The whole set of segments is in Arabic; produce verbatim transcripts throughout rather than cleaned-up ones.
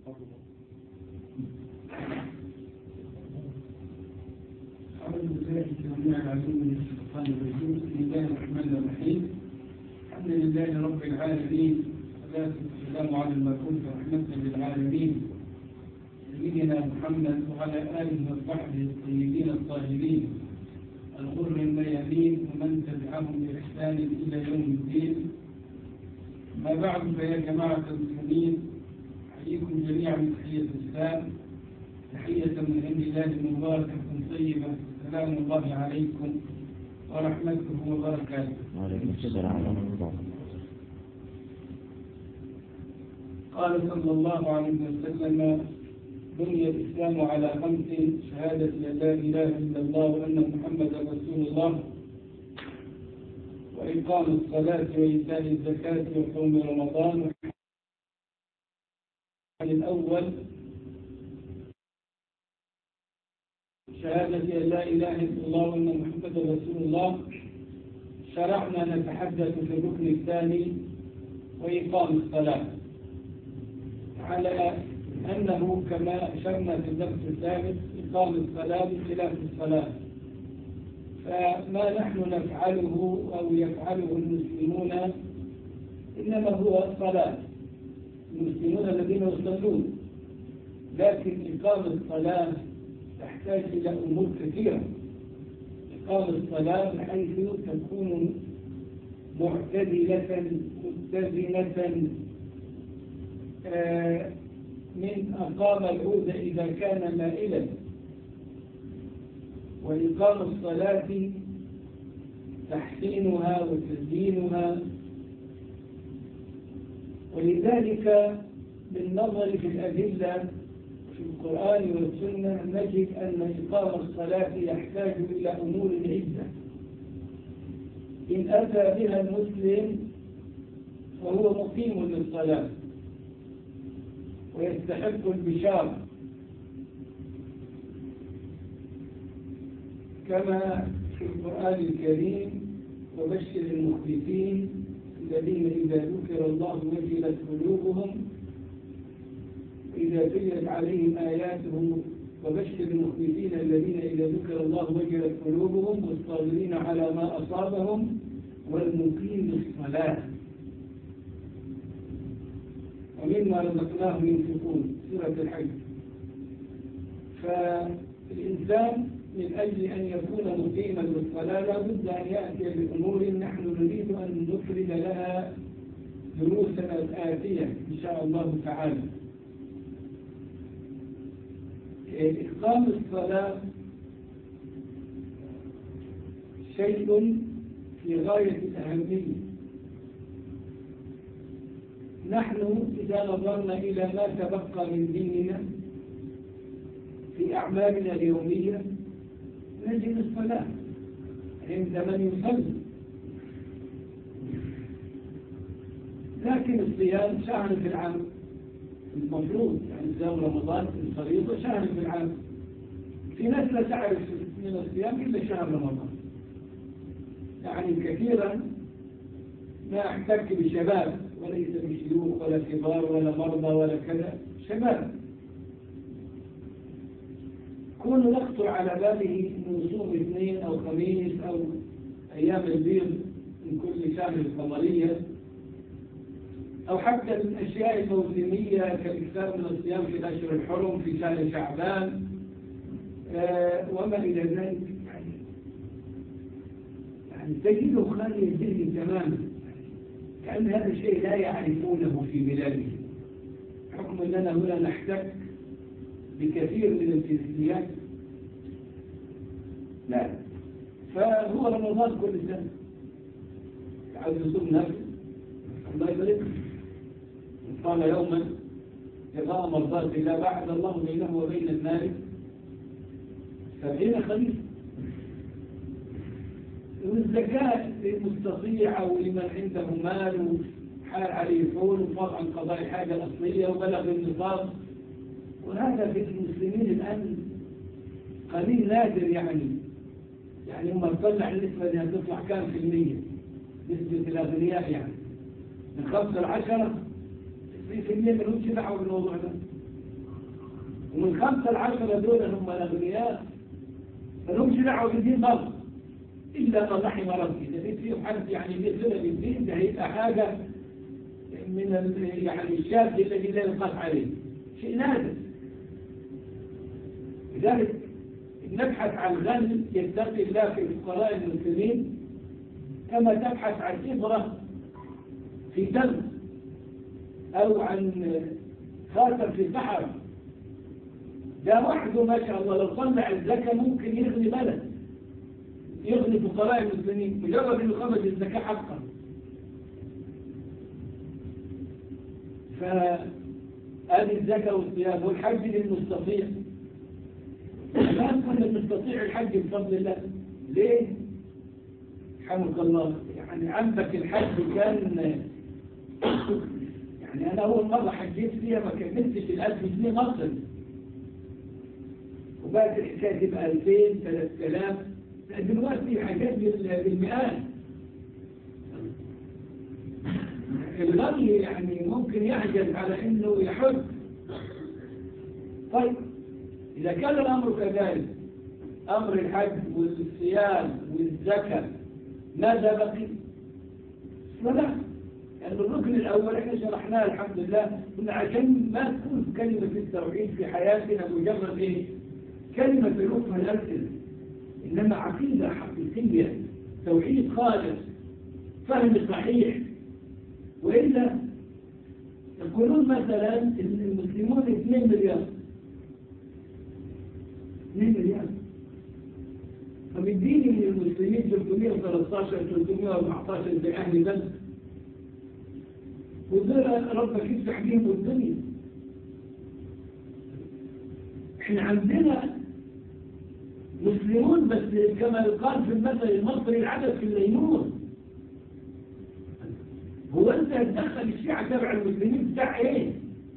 أعوذ بالله السميع العليم من الشيطان الرجيم. بسم الله الرحمن الرحيم. الحمد لله رب العالمين، والصلاة والسلام على المبعوث رحمة للعالمين سيدنا محمد وعلى آله وصحبه الطيبين الطاهرين الغر الميامين ومن تبعهم بإحسان إلى يوم الدين. ما بعد، فيا جماعة المسلمين، أحييكم جميعا بتحية الإسلام، تحية من عند الله مباركة طيبة. سلام الله عليكم ورحمته وبركاته. وعليكم السلام ورحمة الله. قال صلى الله عليه وسلم: بني الإسلام على خمس: شهادة أن لا إله إلا الله وأن محمدا رسول الله، وإقام الصلاة وإيتاء الزكاة وصوم رمضان. الأول شهادة أن لا إله إلا الله وأن محمدا رسول الله، شرعنا نتحدث في الركن الثاني وإقام الصلاة، على أنه كما أشرنا في الدرس الثالث إقام الصلاة بخلاف الصلاة، فما نحن نفعله أو يفعله المسلمون إنما هو الصلاة، المسلمون الذين يصلون، لكن إقام الصلاة تحتاج إلى أمور كثيرة. إقام الصلاة بحيث تكون معتدلة متزنة، من أقام العود إذا كان مائلا، وإقام الصلاة تحسينها وتزيينها. ولذلك بالنظر في الأدلة في القرآن والسنة نجد أن إقام الصلاة يحتاج إلى أمور عدة. إن أتى بها المسلم فهو مقيم للصلاة ويستحق البشارة، كما في القرآن الكريم: وبشر المخبتين الذين إذا ذكر الله وجلت قلوبهم إذا تليت عليهم آياته. وبشر المخبتين الذين إذا ذكر الله وجلت قلوبهم والصابرين على ما أصابهم والمقيم الصلاة ومما رزقناهم ينفقون، سورة الحج. فالإنسان من أجل أن يكون مقيما للصلاة لا بد أن يأتي بأمور نحن نريد أن نفرد لها دروسنا الآتية إن شاء الله تعالى. إقام الصلاة شيء في غاية الأهمية. نحن إذا نظرنا إلى ما تبقى من ديننا في أعمالنا اليومية نجد الصلاة عند من يصلي، لكن الصيام شهر في العام المفروض، يعني صيام رمضان الفريضة شهر في العام. في ناس لا تعرف من الصيام إلا شهر رمضان، يعني كثيرا ما احتك بشباب وليس بشيوخ ولا كبار ولا مرضى ولا كذا، شباب كون يخطر على باله نصوم اثنين أو خميس أو أيام البيض من كل شهر القمرية، أو حتى الأشياء الموسمية كالإكثار من الصيام في الأشهر الحرم في شهر شعبان آه وما إلى ذلك، يعني, يعني تجده خالي الذهن تماما، كأن هذا الشيء لا يعرفونه في بلادهم، حكم أننا هنا نحتك بكثير من الجنسيات. لا، فهو رمضان كل سنة عاوز يصوم نفسه الله يبارك، قال يوما يقام مرضات الله بعد الله بينه وبين النار سبعين خليفة. والزكاة للمستطيع أو لمن عنده مال وحال عليه حول وفاض عن قضاء الحاجة الأصلية وبلغ النصاب، وهذا في المسلمين الآن قليل نادر، يعني يعني هم تطلع النسبة انها تطلع كام في المية نسبة الأغنياء، يعني من خمسة لعشرة في المية ملوش دعوة بالموضوع ده، ومن خمسة لعشرة دول هم الأغنياء ما لهمش دعوة بالدين برضه إلا ما رحم ربي. إذا كان فيهم حد يعني ليه صلة بالدين ده هيبقى حاجة من يعني الشاذ الذي لا يقاس عليه، شيء نادر. لذلك نبحث عن غني يتقي الله في فقراء المسلمين كما تبحث عن إبرة في دم أو عن خاتم في البحر. ده وحده ما شاء الله لو طلع الزكاة ممكن يغني بلد، يغني فقراء المسلمين مجرد انه خرج الزكاة حقا. فهذه الزكاة والصيام والحج للمستطيع. الآن كنا نستطيع الحج بفضل الله. ليه؟ حمد الله. يعني عندك الحج كان يعني أنا أول مرة حجيت فيها ما كملتش الألف جنيه مصري، وبعد الحكاية تبقى ألفين ثلاثة آلاف. دلوقتي حاجات بالمئات. الغني يعني ممكن يعجز على انه يحج. طيب اذا كان الامر كذلك، امر الحج والصيام والزكاة ماذا بقي؟ ولا يعني الركن الاول احنا شرحناه الحمد لله، قلنا عشان ما تكون كلمة التوحيد في حياتنا مجرد ايه؟ كلمة بلغتها الألسنة، إنما عقيدة حقيقية، توحيد خالص، فهم صحيح. وإلا يقولون مثلا إن المسلمون اثنين مليار اثنين مليار فمديني من المسلمين ثلاثمئة وثلاثة عشر ثلاثمئة وأربعة عشر زي أهل بلد، وذل ربك يفتح بيهم الدنيا. احنا عندنا مسلمون بس كما يقال في المثل المصري العدد في الليمون. هو انت هتدخل الشيعة تبع المسلمين بتاع ايه؟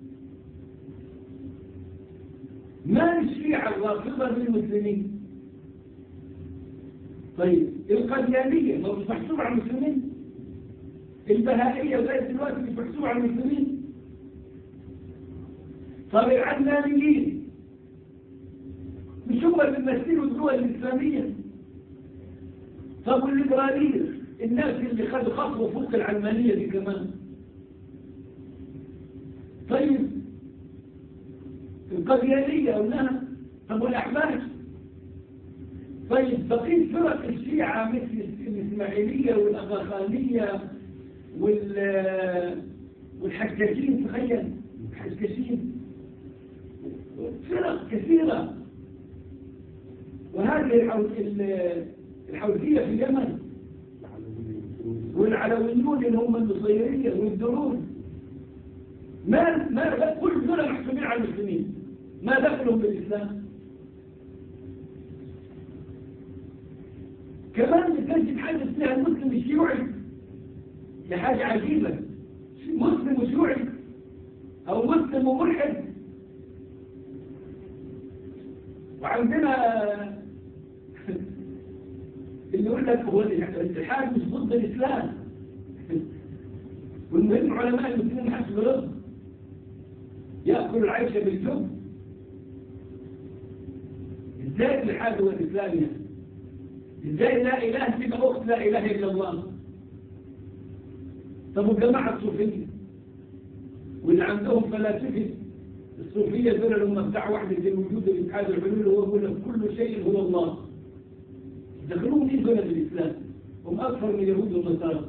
ما الشيعة الرافضة للمسلمين؟ طيب القديانية ما مش محسوب على المسلمين؟ البهائية لغاية دلوقتي مش محسوب على المسلمين؟ طب العلمانيين مش هم اللي بيمثلوا الدول الإسلامية؟ طب والليبرالية الناس اللي خدوا خطوة فوق العلمانية دي كمان. طيب القديانية قلناها. طب والأحباش. طيب بقيت فرق الشيعة مثل الإسماعيلية والأغاخانية والحكاشين. تخيل الحكاشين فرق كثيرة. وهذه الحوثية في اليمن والعلويون اللي هم النصيرية والدرون، ما ما كل دول محسوبين على المسلمين، ما دخلهم بالإسلام. كمان تجد حاجة اسمها المسلم الشيوعي، دي حاجة عجيبة. مسلم وشيوعي أو مسلم وملحد. وعندنا اللي يقول لك هو الاتحاد مش ضد الإسلام، والمهم علماء المسلمين حسب رضا يأكل العيش بالجب. ازاي الاتحاد هو الإسلام يعني؟ ازاي لا إله تبقى أخت لا إله إلا الله؟ طب والجماعة الصوفية واللي عندهم فلاسفة الصوفية دول اللي هم بتاع وحدة الوجود الاتحاد الحلول، هو يقول لك كل شيء هو الله. دخلوهم ايه دول بالإسلام؟ هم أكثر من اليهود والنصارى.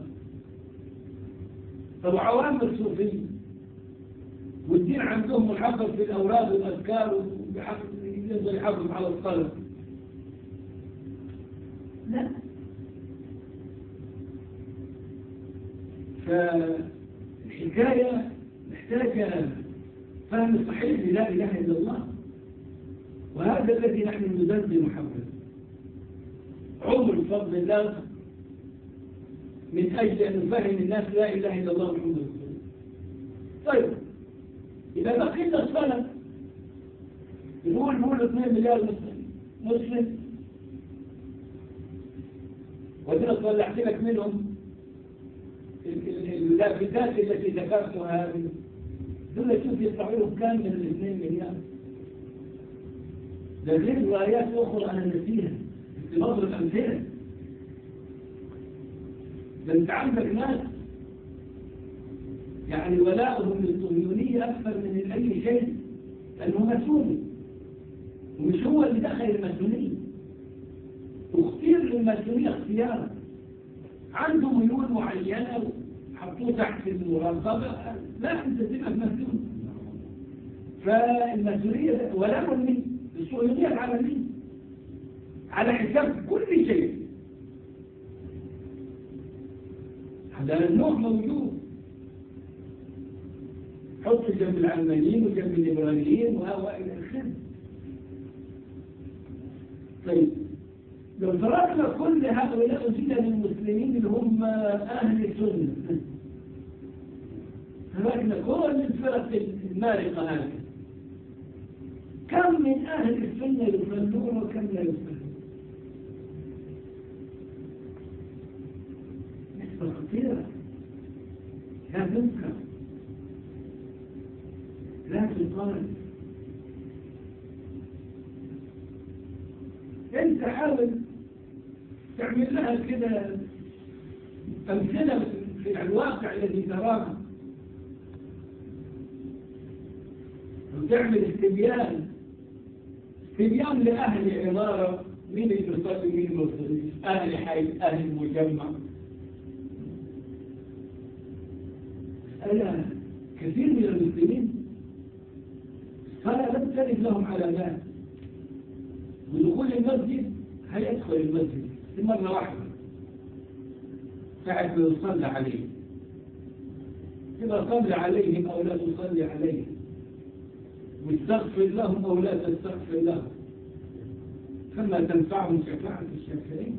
طب عوام الصوفية والدين عندهم محفظ في الأوراد والأذكار ويقدر يحافظ على الصلاة. لا. فالحكاية محتاجة فهم صحيح لا إله إلا الله، وهذا الذي نحن ندرب محمد عمر بفضل الله من أجل أن نفهم الناس لا إله إلا الله محمد رسول الله. طيب إذا بقينا الصلاة نقول نقول اثنين مليار مسلم مسلم ودينا طلعت لك منهم اللافتات التي ذكرتها هذه، دول شوف يطلعوا لهم كام من الاثنين مليار. ده غير روايات أخرى أنا نسيها في بضرب أمثلة. ده أنت عندك ناس يعني ولاؤهم للصهيونية أكثر من أي شيء، لأنه مسؤولي ومش هو اللي دخل المسؤولية، واختير للمسؤولية اختيارا، عنده ميول معينة وحطوه تحت المراقبة. لا، أنت تبقى مسؤول. فالمسؤولية ولا من الصهيونية على مين؟ على حساب كل شيء. هذا النوع موجود، حط جنب العلمانيين وجنب الليبراليين وإلى آخره. طيب لو تركنا كل هؤلاء أسئلة للمسلمين اللي هم أهل السنة، تركنا كل الفرق المارقة هذه، كم من أهل السنة يصلون وكم لا يصلون؟ نسبة خطيرة لا تنكر لا تقال. انت حاول تعمل لها كده أمثلة في الواقع الذي تراه، وتعمل استبيان استبيان لأهل عمارة، مين اللي بيصلي مين ما بيصليش، أهل حي أهل مجمع. أنا كثير من المسلمين فلا لم ترد لهم علامات ودخول المسجد، هيدخل المسجد مرة واحدة ساعة يصلى عليه، إذا صلى عليهم أو لا تصلي عليهم، واستغفر لهم أو لا تستغفر لهم، فما تنفعهم شفاعة الشافعين.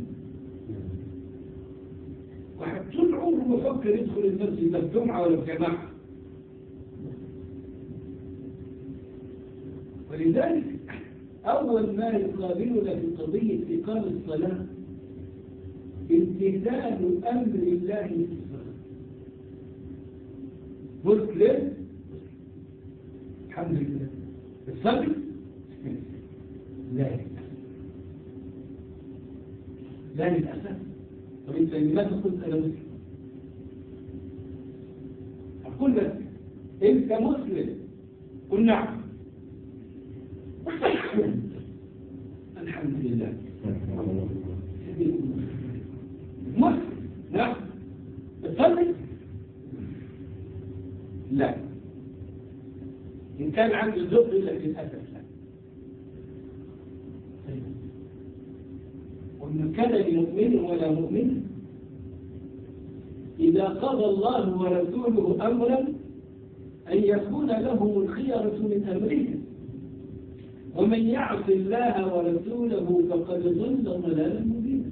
واحد طول عمره يفكر يدخل المسجد لا بجمعة ولا بجماعة. ولذلك أول ما يقابلنا في قضية إقامة الصلاة امتثال أمر الله في الصلاة. قلت ليه؟ الحمد لله. الصبر؟ لا لا للأسف. طب أنت لماذا قلت أنا مسلم؟ أقول لك أنت مسلم. قل نعم. الحمد لله. مسلم. نعم. تصلي؟ لا. إن كان عنده ذوق إلا للأسف لا. ومن كان لمؤمن ولا مؤمن إذا قضى الله ورسوله أمرا أن يكون لهم الخيرة من أمرهم، ومن يعص الله ورسوله فقد ضل ضلالا مبينا.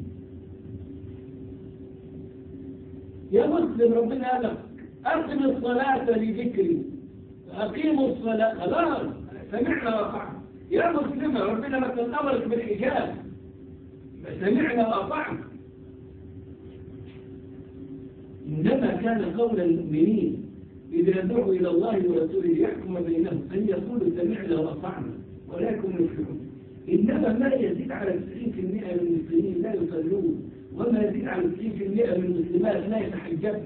يا مسلم ربنا قال لك أقم الصلاة لذكري، أقيموا الصلاة. خلاص سمعنا وأطعنا. يا مسلم ربنا مثلا أمرك بالحجاب، سمعنا وأطعنا. إنما كان قول المؤمنين إذا دعوا إلى الله ورسوله يحكم بينهم أن يقولوا سمعنا وأطعنا ولا يكونوا يفعلون. إنما ما يزيد على تسعين بالمئة من المسلمين لا يصلون، وما يزيد على تسعين بالمئة من المسلمات لا يتحجبن،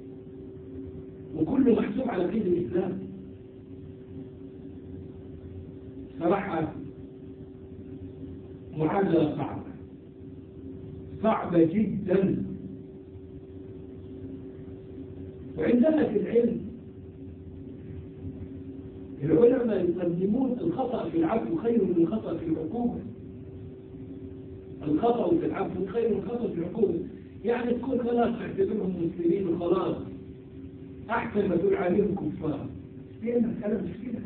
وكله محسوب على قيد الإسلام. صراحة معادلة صعبة صعبة جدا. وعندنا في العلم العلماء يقدمون الخطأ في العفو خير من الخطأ في العقوبة. الخطأ في العفو خير من الخطأ في العقوبة. يعني تكون خلاص تعتبرهم مسلمين وخلاص، أحسن ما تقول عليهم كفار. هي المسألة مش كده.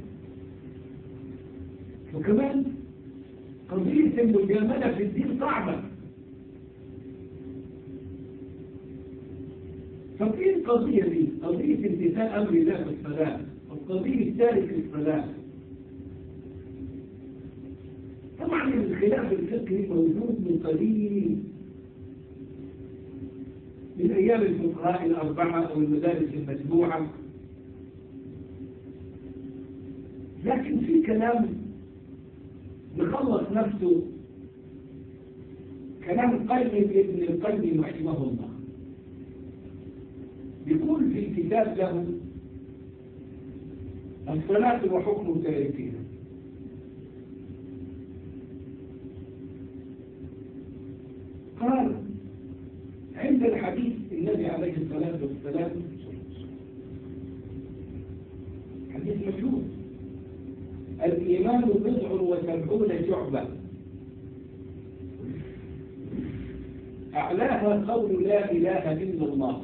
وكمان قضية المجاملة في الدين صعبة. ففي القضية دي قضية امتثال أمر الله في الصلاة، والقضية الثالثة في الصلاة. طبعا الخلاف الفقهي موجود من قديم، من أيام الفقهاء الأربعة أو المدارس المجموعة، لكن في كلام نخلص نفسه كلام قيم ابن القيم رحمه الله. يقول في كتاب له الصلاة وحكم تاركها، قال عند الحديث النبي عليه الصلاة والسلام حديث مشهور: الإيمان بضع وسبعون شعبة أعلاها قول لا إله إلا الله،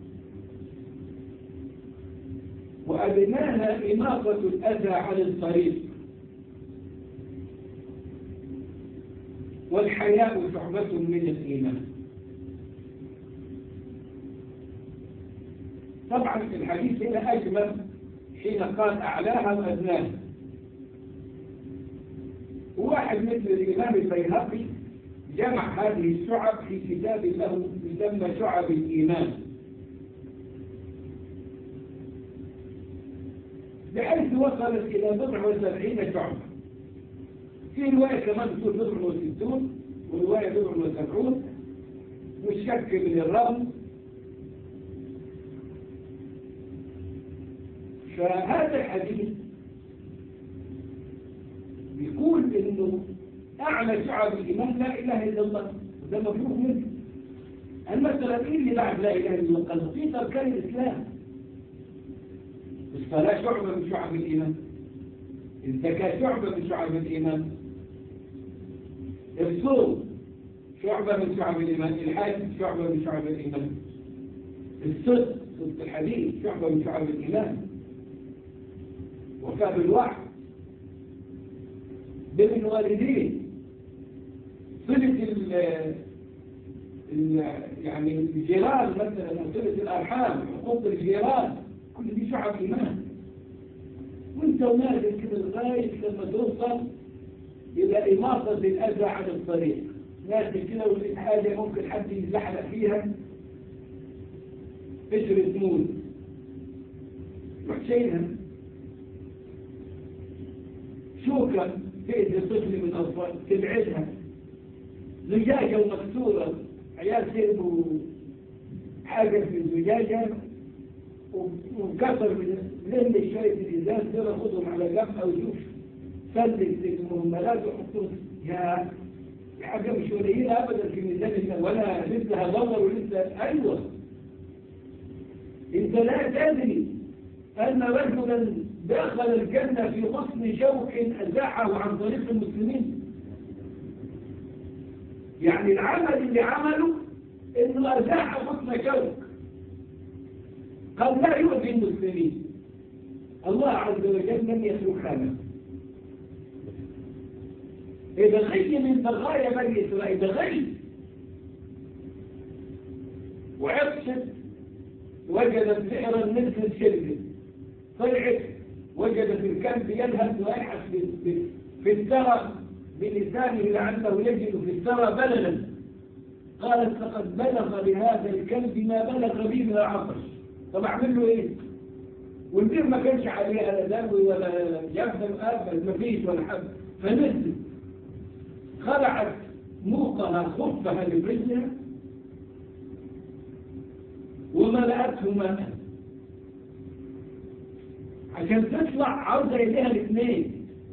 وأدناها إماطة الأذى عن الطريق، والحياء شعبة من الإيمان. طبعا الحديث هنا أجمل حين قال أعلاها وأدناها. واحد مثل الإمام البيهقي جمع هذه الشعب في كتاب له يسمى شعب الإيمان، بحيث وصلت إلى بضع وسبعين شعبة. في رواية كمان تقول بضع وستون، ورواية بضع وسبعون، والشك من الرغم. فهذا الحديث بيقول إنه أعلى شعب الإيمان لا إله إلا الله، ده مفروض منه. المسألة إيه اللي بعد لا إله إلا الله؟ قال في أركان الإسلام. الصلاة شعبة من شعب الإيمان، الزكاة شعبة من شعب الإيمان، الصوم شعبة من شعب الإيمان، الحج شعبة من شعب الإيمان، الصدق صدق الحديث شعبة من شعب الإيمان، وفاء بالوعد، بين الوالدين، صلة ال يعني الجيران مثلا، صلة الأرحام، حقوق الجيران، كل دي شعب إيمان. وانت ونازل كده لغاية لما توصل إلى إماطة الأذى عن الطريق، نازل كده ولقيت حاجة ممكن حد يزحلق فيها، قشرة موز روح شيلها، شوكة تأذي طفل من أطفال تبعدها، زجاجة ومكسورة عيال سيبوا حاجة في الزجاجة وكسر من لم شوية الإزاز دول خذهم على جنب أو شوف سلك المهملات وحطهم. يا حاجة مش قليلة أبدا في ميزان، ولا لسه هدور ولسه. أيوة أنت لا تدري أن رجلا دخل الجنة في غصن شوك أزاحه عن طريق المسلمين. يعني العمل اللي عمله إنه أزاح غصن شوك قد لا يؤذي المسلمين. الله عز وجل لم يترك خانه. إذا غي من بغايا بني إسرائيل، إذا غي وعطشت وجدت بئرا مثل الشرب، طلعت وجدت الكلب يلهث ويلحس في الثرى بلسانه لعله يجد في الثرى بللا، قالت فقد بلغ لهذا الكلب ما بلغ بي من العطش. طب اعمل له ايه؟ والبير ما كانش عليه لا دم ولا جبل ابدا، ما فيش ولا حب. فنزل خلعت موقها خفها لرجلها وملأته ماء عشان تطلع، عاوزه ايديها الاثنين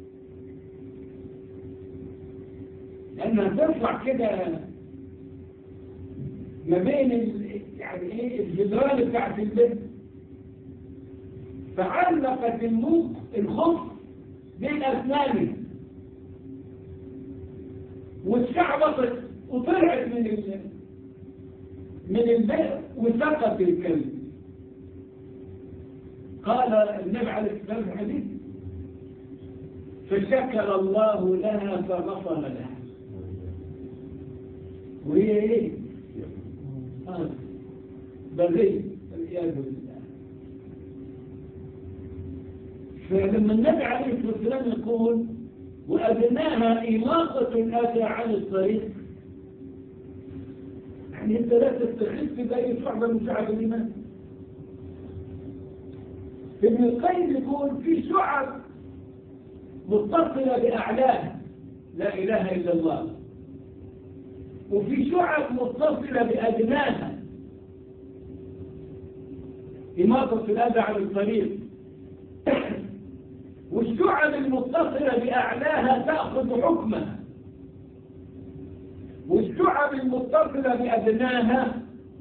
لانها تطلع كده ما بين يعني ايه الجدران بتاعت البيت. فعلقت الموق الخف بين اسنانه واتشعبطت وطلعت من ال من البئر وسقط الكلب. قال النبي عليه الصلاه والسلام الحديث: فشكر الله لها فغفر لها. وهي ايه؟ آه. بريء والعياذ بالله. فلما النبي عليه الصلاه والسلام يقول: وأدناها إماطة الأذى عن الطريق، يعني أنت لا تستخف بأي شعبة من شعب الإيمان. ابن القيم يقول في شعب متصلة بأعلاها، لا إله إلا الله، وفي شعب متصلة بأدناها إماطة الأذى عن الطريق، والشعب المتصلة بأعلاها تأخذ حكمها، والشعب المتصلة بأدناها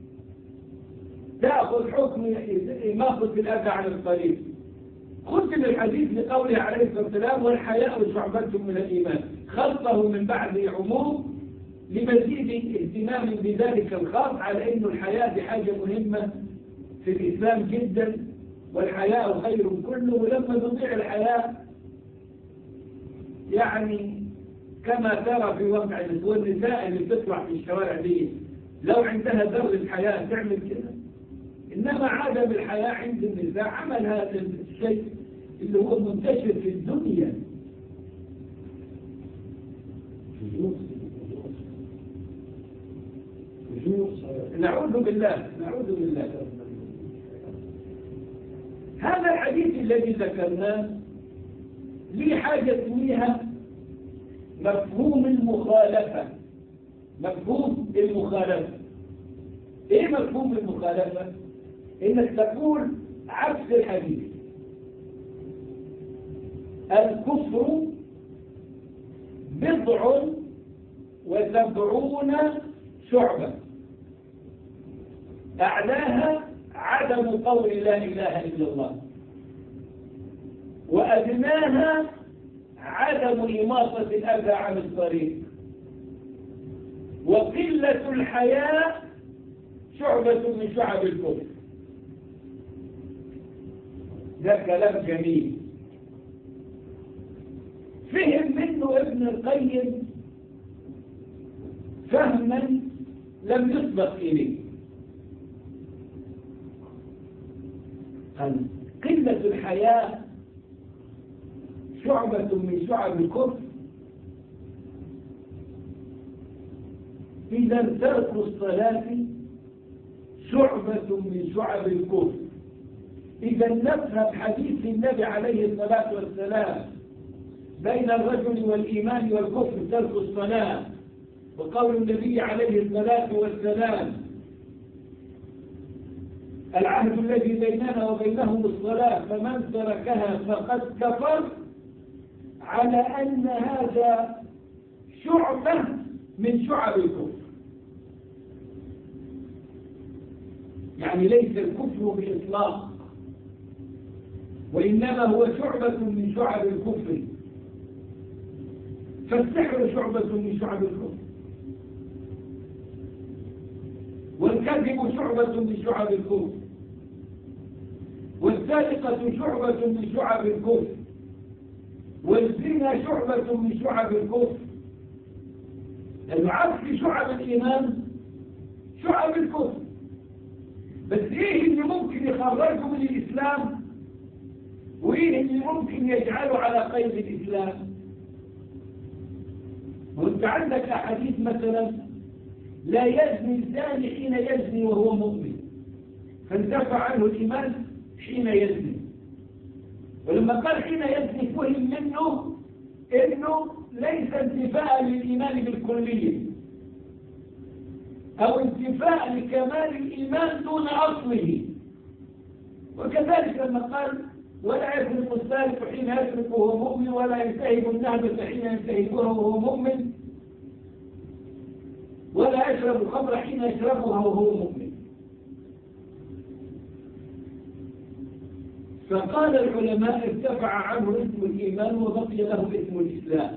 تأخذ حكم إماطة الأذى عن الطريق. ختم الحديث لقوله عليه الصلاة والسلام: والحياء شعبة من الإيمان، خلطه من بعد عموم لمزيد اهتمام بذلك الخاص، على أن الحياء دي حاجة مهمة في الإسلام جدا، والحياء خير كله. ولما تضيع الحياء يعني كما ترى في واقع النساء اللي بتطلع في الشوارع دي، لو عندها ذر الحياء تعمل كده، إنما عدم الحياء عند النساء عمل هذا الشيء اللي هو منتشر في الدنيا. نعوذ بالله نعوذ بالله. هذا الحديث الذي ذكرناه لي حاجة اسمها مفهوم المخالفة. مفهوم المخالفة ايه مفهوم المخالفة؟ انك تقول عكس الحديث. الكفر بضع وسبعون شعبة، أعلاها عدم قول لا إله إلا الله، وأدناها عدم إماطة الأذى عن الطريق، وقلة الحياء شعبة من شعب الكفر. ده كلام جميل فهم منه ابن القيم فهما لم يسبق إليه. قلة الحياء شعبة من شعب الكفر، إذا ترك الصلاة شعبة من شعب الكفر. إذا نفهم حديث النبي عليه الصلاة والسلام بين الرجل والإيمان والكفر ترك الصلاة، وقول النبي عليه الصلاة والسلام: العهد الذي بيننا وبينهم الصلاة فمن تركها فقد كفر، على أن هذا شعبة من شعب الكفر. يعني ليس الكفر بإطلاق، وإنما هو شعبة من شعب الكفر. فالسحر شعبة من شعب الكفر، والكذب شعبة من شعب الكفر، والسرقة شعبة من شعب الكفر، والزنا شعبة من شعب الكفر. العكس شعب الإيمان شعب الكفر. بس ايه اللي ممكن يخرجه من الإسلام، وايه اللي ممكن يجعله على قيد الإسلام؟ وانت عندك أحاديث مثلا: لا يزني الزاني حين يزني وهو مؤمن، فانتفع عنه الإيمان حين يزني. ولما قال حين يزني فهم منه انه ليس انتفاء للإيمان بالكلية، أو انتفاء لكمال الإيمان دون أصله. وكذلك لما قال: ولا يسرق السارق حين يسرق وهو مؤمن، ولا ينتهب النهبة حين ينتهبها وهو مؤمن، ولا يشرب الخمر حين يشربها وهو مؤمن. فقال العلماء: ارتفع عنه اسم الإيمان وبقي له اسم الإسلام،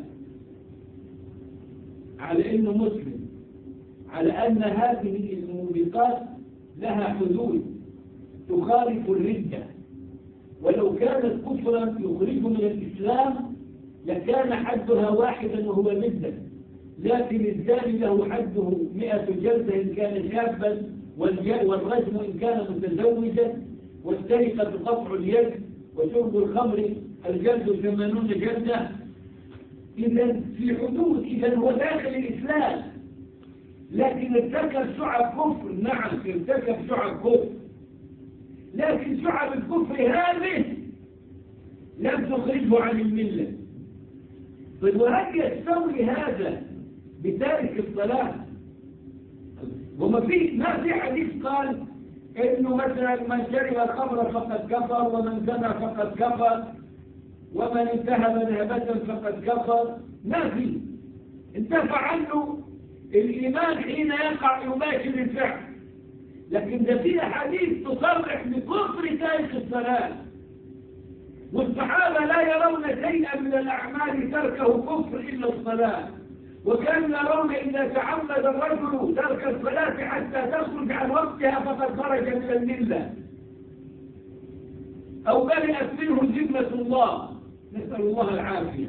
على أنه مسلم، على أن هذه الموبقات لها حدود تخالف الردة. ولو كانت كفرا يخرج من الإسلام لكان حدها واحدا وهو الردة، لكن الزاني له حده مئة جلدة إن كان شابا، والرجم إن كان متزوجا، والسرقة قطع اليد، وشرب الخمر الجلد ثمانون جلدة. إذا في حدود، إذا هو داخل الإسلام، لكن ارتكب شعب كفر. نعم ارتكب شعب كفر، لكن شعب الكفر هذه لم تخرجه عن الملة، طيب وهل يستوي هذا بتارك الصلاة؟ وما في ما في حديث قال إنه مثلا من شرب الخمر فقد كفر، ومن زنى فقد كفر، ومن انتهب نهبة فقد كفر. ما في، انتفع عنه الإيمان حين يقع يباشر الفعل. لكن ده فيه حديث تصرح بكفر تارك الصلاة، والصحابة لا يرون شيئا من الأعمال تركه كفر إلا الصلاة، وكانوا يرون إذا تعمد الرجل ترك الصلاة حتى تخرج عن وقتها فقد خرج من الملة أو برئت منه ذمة الله، نسأل الله العافية.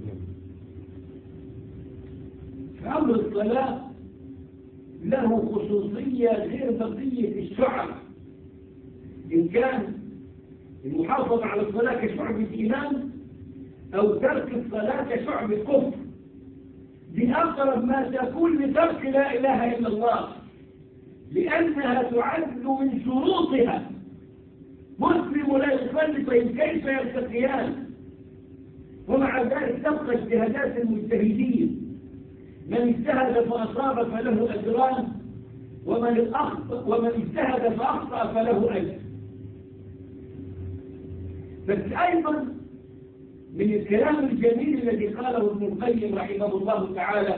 فأمر الصلاة له خصوصية غير بقية الشعب، إن كان المحافظة على الصلاة كشعب الإيمان أو ترك الصلاة كشعب الكفر. بأقرب ما تكون لترك لا إله إلا الله، لأنها تعد من شروطها. مسلم لا يصلي فإن كيف يلتقيان؟ ومع ذلك تبقى اجتهادات المجتهدين، من اجتهد فأصاب فله أجران، ومن أخطأ ومن اجتهد فأخطأ فله أجر. بس أيضا من الكلام الجميل الذي قاله ابن القيم رحمه الله تعالى،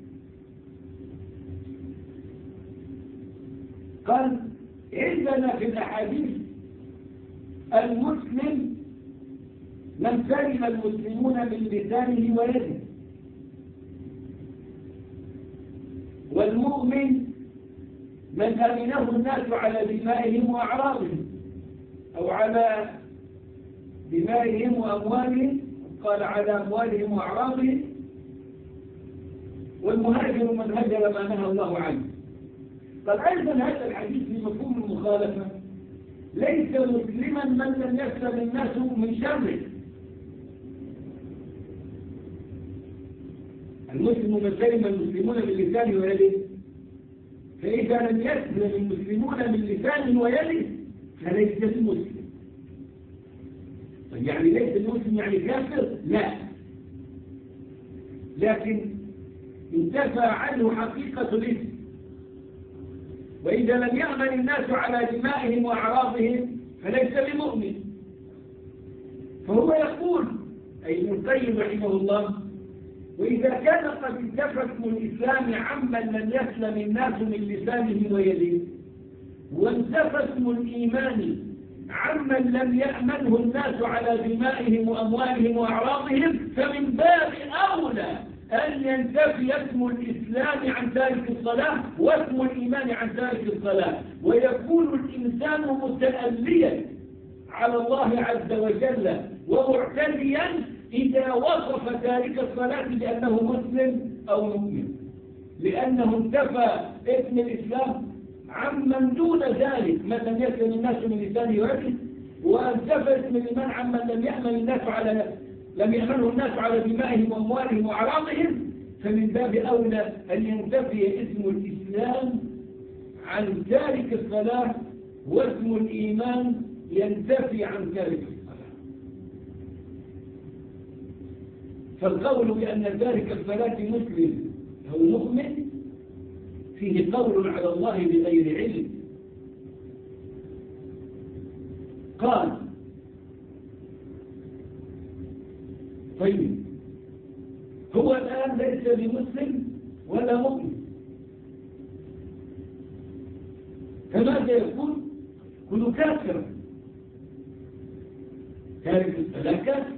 قال عندنا في الأحاديث المسلم من سلم المسلمون من لسانه ويده، والمؤمن من أمنه الناس على دمائهم وأعراضهم، أو على دمائهم وأموالهم، قال على أموالهم وأعراضهم. والمهاجر من هجر ما نهى الله عنه. قال أيضا هذا الحديث بمفهوم المخالفة ليس مسلما من لم يسلم الناس من شره. المسلم من سلم المسلمون من لسانه ويده، فإذا لم يسلم المسلمون من لسانه ويده فليس المسلم. يعني ليس المسلم يعني كافر؟ لا، لكن انتفى عنه حقيقة الاسم. وإذا لم يأمن الناس على دمائهم وأعراضهم فليس بمؤمن. فهو يقول أي ابن القيم رحمه الله: وإذا كان قد انتفى اسم الإسلام عمن لم يسلم الناس من لسانه ويده، وانتفى اسم الإيمان عمن لم يأمنه الناس على دمائهم وأموالهم وأعراضهم، فمن باب أولى أن ينتفي اسم الإسلام عن تارك الصلاة واسم الإيمان عن تارك الصلاة، ويكون الإنسان متأليا على الله عز وجل ومعتديا إذا وصف تارك الصلاة بأنه مسلم أو مؤمن، لأنه انتفى اسم الإسلام عمن دون ذلك من لم يسلم الناس من لسانه ويده، وانتفى اسم الإيمان عمن لم يأمن الناس على لم يأمنه الناس على دمائهم وأموالهم وأعراضهم. فمن باب أولى أن ينتفي اسم الإسلام عن تارك الصلاة واسم الإيمان ينتفي عن تارك الصلاة. فالقول بأن تارك الصلاة مسلم أو مؤمن فيه قول على الله بغير علم. قال: طيب هو الآن ليس بمسلم ولا مؤمن، فماذا يكون؟ كل كافر تارك الصلاة كافر.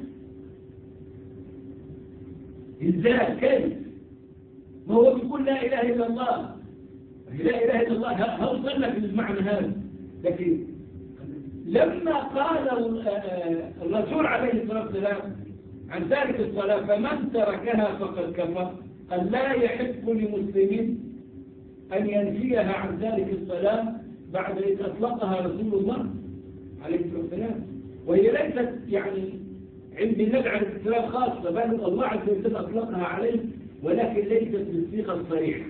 إزاي؟ كيف؟ ما هو بيقول لا إله إلا الله، لا إله إلا الله هوصل لك المعنى هذا. لكن لما قال الرسول عليه الصلاة والسلام عن ذلك الصلاة فمن تركها فقد كفر، قال لا يحق لمسلم أن ينفيها عن ذلك الصلاة بعد إذ أطلقها رسول الله عليه الصلاة والسلام. وهي ليست يعني عند النبي عليه الصلاة والسلام خاصة، بل الله عز وجل أطلقها عليه، ولكن ليست بالصيغة الصريحة.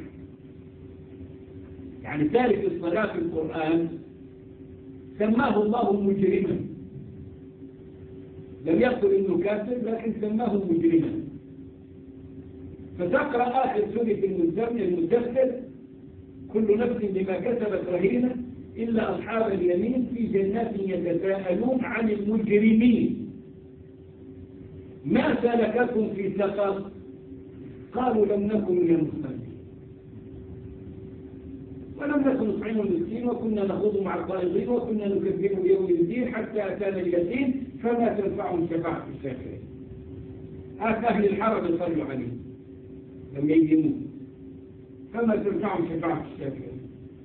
يعني تارك الصلاة في القرآن سماه الله مجرما، لم يقل إنه كافر لكن سماه مجرما. فتقرأ آخر سورة المدثر كل نفس بما كسبت رهينة إلا أصحاب اليمين في جنات يتساءلون عن المجرمين ما سلككم في سقر قالوا لم نكن من المصلين ولم نكن نطعم المسكين وكنا نخوض مع الخائضين وكنا نكذب بيوم الدين حتى أتانا اليقين فما تنفعهم شفاعة الشافعين. هذا أهل الحرم صلوا عليه لم يجيمون فما تنفعهم شفاعة الشافعين.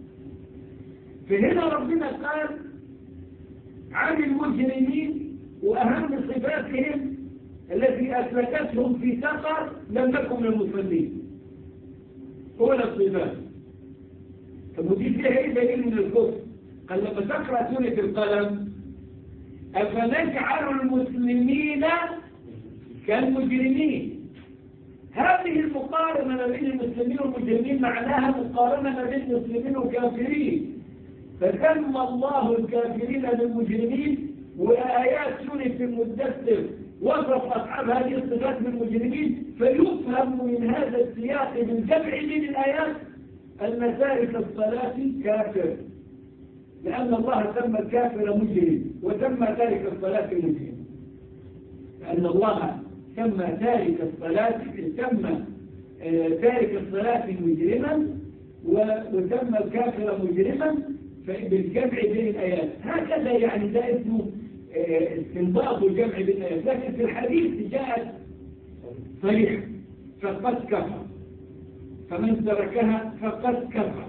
فهنا ربنا قال عن المجرمين وأهم صفاتهم التي أسلكتهم في سقر لم نكن من المصلين. أولى الصفات. طب ودي فيها ايه دليل من الكفر؟ قال لما تقرأ سورة القلم أفنجعل المسلمين كالمجرمين. هذه المقارنة ما بين المسلمين والمجرمين معناها مقارنة ما بين المسلمين والكافرين. فسمى الله الكافرين بالمجرمين وآيات سورة المدثر وصف أصحاب هذه الصفات بالمجرمين. فيفهم من هذا السياق بالجمع بين الآيات أن تارك الصلاة كافر، لأن الله سمى الكافر مجرم وسمى تارك الصلاة مجرم. لأن الله سمى تارك الصلاة سمى تارك الصلاة مجرما وسمى الكافر مجرما بالجمع بين الآيات. هكذا يعني ده اسمه استنباط الجمع بين الآيات. لكن في الحديث جاءت صريح فقد كفر فمن تركها فقد كفر.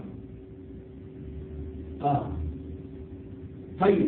آه. طيب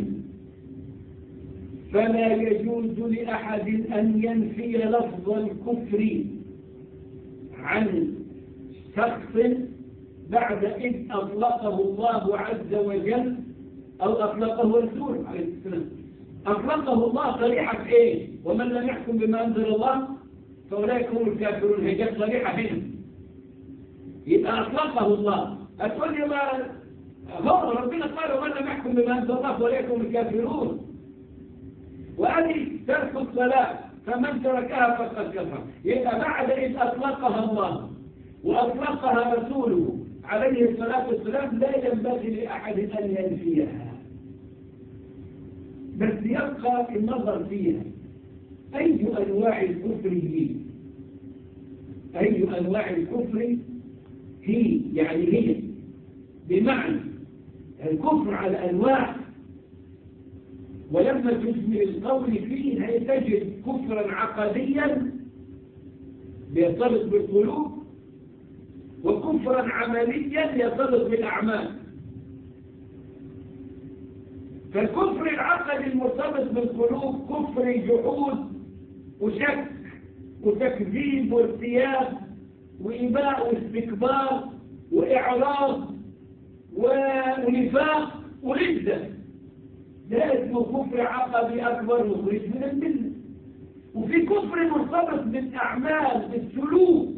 فلا يجوز لأحد أن ينفي لفظ الكفر عن شخص بعد إذ أطلقه الله عز وجل أو أطلقه رسول عليه السلام. أطلقه الله صريحة في إيه؟ ومن لم يحكم بما أنزل الله فأولئك هم الكافرون. هي جت صريحة هنا يبقى أطلقه الله. أتقول لي ما هو ربنا قال ومن لم يحكم بما أنزل الله فأولئك هم الكافرون. وأدي ترك الصلاة فمن تركها فقد كفر. يبقى بعد إذ أطلقها الله وأطلقها رسوله عليه الصلاة والسلام لا ينبغي لأحد أن ينفيها، بس يبقى النظر فيها أي أنواع الكفر هي أي أنواع الكفر هي يعني هي بمعنى الكفر على أنواع. ولما تجمل القول فيه تجد كفرا عقديا بيرتبط بالقلوب وكفرا عمليا يرتبط بالأعمال. فالكفر العقدي المرتبط بالقلوب كفر جحود وشك وتكذيب وارتياب وإباء واستكبار وإعراض ونفاق وردة. ده اسمه كفر عقدي أكبر مخرج من الملة. وفي كفر مرتبط بالأعمال بالسلوك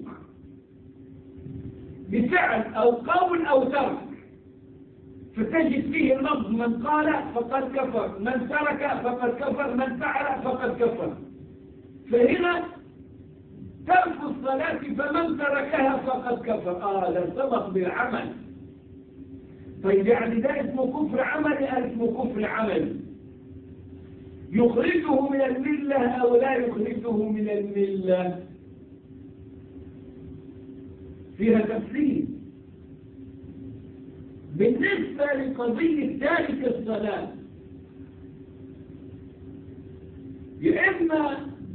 بفعل أو قول أو ترك، فتجد فيه اللفظ من قال فقد كفر، من ترك فقد كفر، من فعل فقد كفر. فهنا ترك الصلاة فمن تركها فقد كفر. آه لا ارتبط بالعمل. طيب يعني ده اسمه كفر عملي أو اسمه كفر عملي؟ يخرجه من الملة أو لا يخرجه من الملة؟ فيها تفصيل. بالنسبة لقضية تارك الصلاة يا إما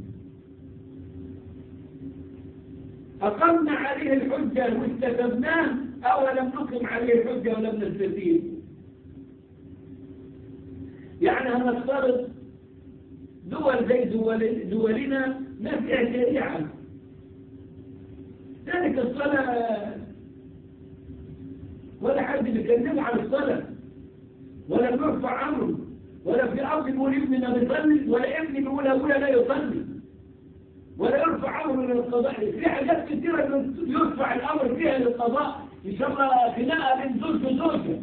أقمنا عليه الحجة واستتبناه أو لم نقم عليه الحجة ولم نستفيد. يعني هنفترض دول زي دول دولنا ما فيها شريعة ذلك الصلاة ولا حد بيكلمه عن الصلاة ولا بيرفع أمره ولا في أرض يقول ابننا بيصلي ولا ابني بيقول أبويا لا يصلي ولا يرفع أمره للقضاء. في حاجات كثيرة يرفع الأمر فيها للقضاء إن شاء الله خناقة بين زوج وزوجة.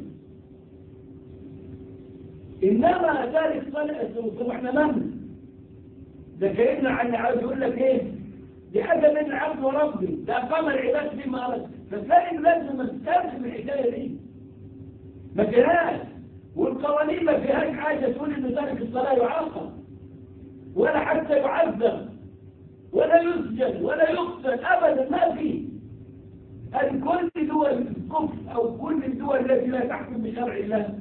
إنما ذلك صلاة طب احنا مهما ده كلمنا عن عاوز يقول لك إيه؟ لأدب العبد وربي ده أقام العباد فيما أرد. فتلاقي لازم ما تستخدم الحكاية دي ما فيهاش، والقوانين ما فيهاش حاجة تقول إن تارك الصلاة يعاقب ولا حتى يعذب ولا يسجن ولا يقتل أبدا، ما في. هل كل دول الكفر أو كل الدول التي لا تحكم بشرع الله؟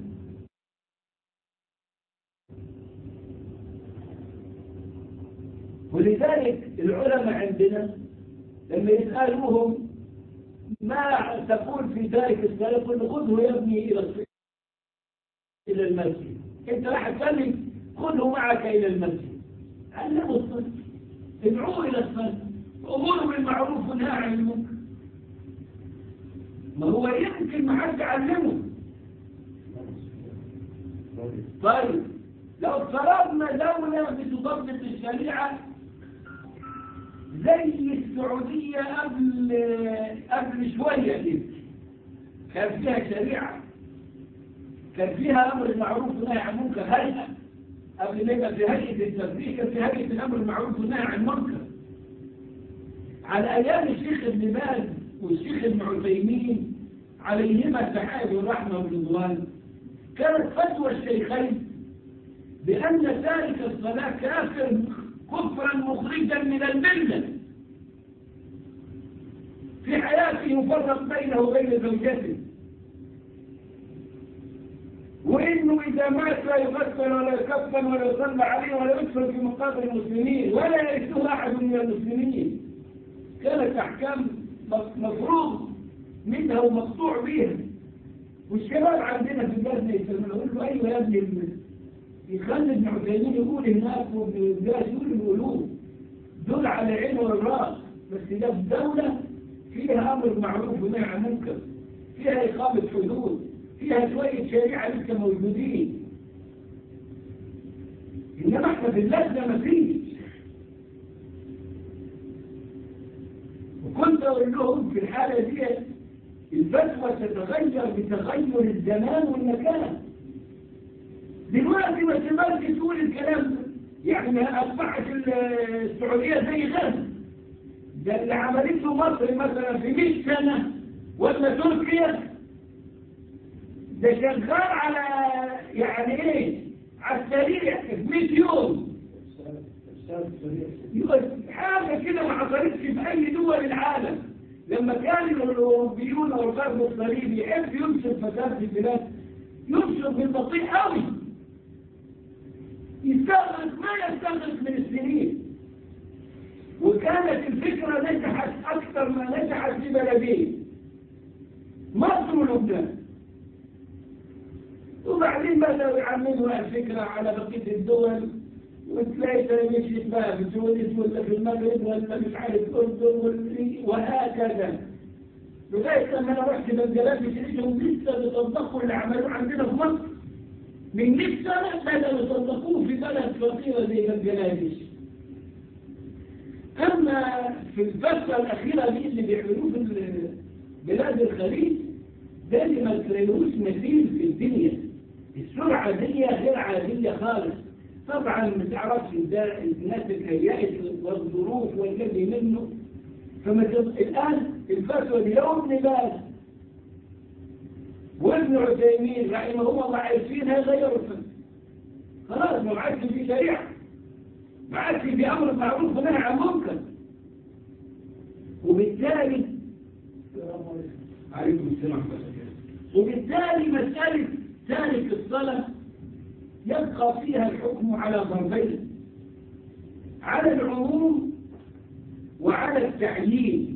ولذلك العلماء عندنا لما يسألوهم ما تقول في ذلك الصلاة يقول خذه يا ابني إلى إلى المسجد. أنت راح تسلم خذه معك إلى المسجد، علموا الصلاة، ادعوه إلى الصلاة، أمور بالمعروف ونهى عن المنكر. ما هو يمكن ما حد علمه. طيب لو افترضنا دولة بتطبق الشريعة زي السعودية قبل قبل شوية دي، كان فيها شريعة، كان فيها أمر المعروف والنهي عن المنكر، هيئة قبل ما يبقى في هيئة التنفيذ كان في هيئة الأمر المعروف والنهي عن المنكر على أيام الشيخ ابن باز والشيخ ابن عثيمين عليهما التحايا والرحمة والرضوان. كانت فتوى الشيخين بأن تارك الصلاة كافر كفرا مخرجا من الملة، في حياته يفرق بينه وبين زوجته، وإنه إذا مات لا يغسل ولا يكفن ولا يصلى عليه ولا يدخل في مقابر المسلمين ولا يرثه أحد من المسلمين. كانت أحكام مفروض منها ومقطوع بها. والشباب عندنا في البلد يقول له أيوة يا ابني، يخلي ابن عثيمين يقول هناك وبالجاز يقول القلوب دول على عين والراس، بس ده في دولة فيها أمر معروف ونهي عن المنكر، فيها إقامة حدود، فيها شوية شريعة لسه موجودين. إنما احنا في اللجنة ما فيش. وكنت أقول لهم في الحالة دي الفتوى تتغير بتغير الزمان والمكان. دلوقتي ما تقدرش تقول الكلام ده، يعني أصبحت السعودية زي غزة، ده اللي عملته مصر مثلا في مئة سنة ولا تركيا ده شغال على يعني ايه على السريع في مئة يوم. حاجة كده ما حصلتش في أي دول العالم. لما كانوا الأوروبيون والغرب الصليبي يحب ينشر فساد في البلاد ينشر بالبطيء قوي، يستغرق ما يستغرق من السنين. وكانت الفكرة نجحت أكثر ما نجحت في بلدين مصر ولبنان، وبعدين بدأوا يعملوا الفكرة على بقية الدول، وتلاقي تلاميذ بقى في تونس ولا في المغرب ولا مش عارف الأردن وهكذا، لغاية لما أنا رحت بنجلاديش لقيتهم لسه بيطبقوا اللي عملوه عندنا في مصر من مئة سنة، بدأوا يطبقوه في بلد فقيرة زي بنجلاديش. أما في الفترة الأخيرة دي اللي بيعملوه في بلاد الخليج ده اللي ما تلاقيهوش مثيل في الدنيا. السرعة دي غير عادية خالص. طبعا ما تعرفش ده الناس الهيئات والظروف والذي منه. فما الآن الفتوى دي لو ابن باز وابن عثيمين رحمهم الله عارفين هيغيروا الفتوى، خلاص ما عادش في شريعة، ما عادش في أمر معروف ونهي عن منكر. وبالتالي عليكم السلام وبالتالي مسألة تارك الصلاة يبقى فيها الحكم على ضربين، على العموم وعلى التعيين.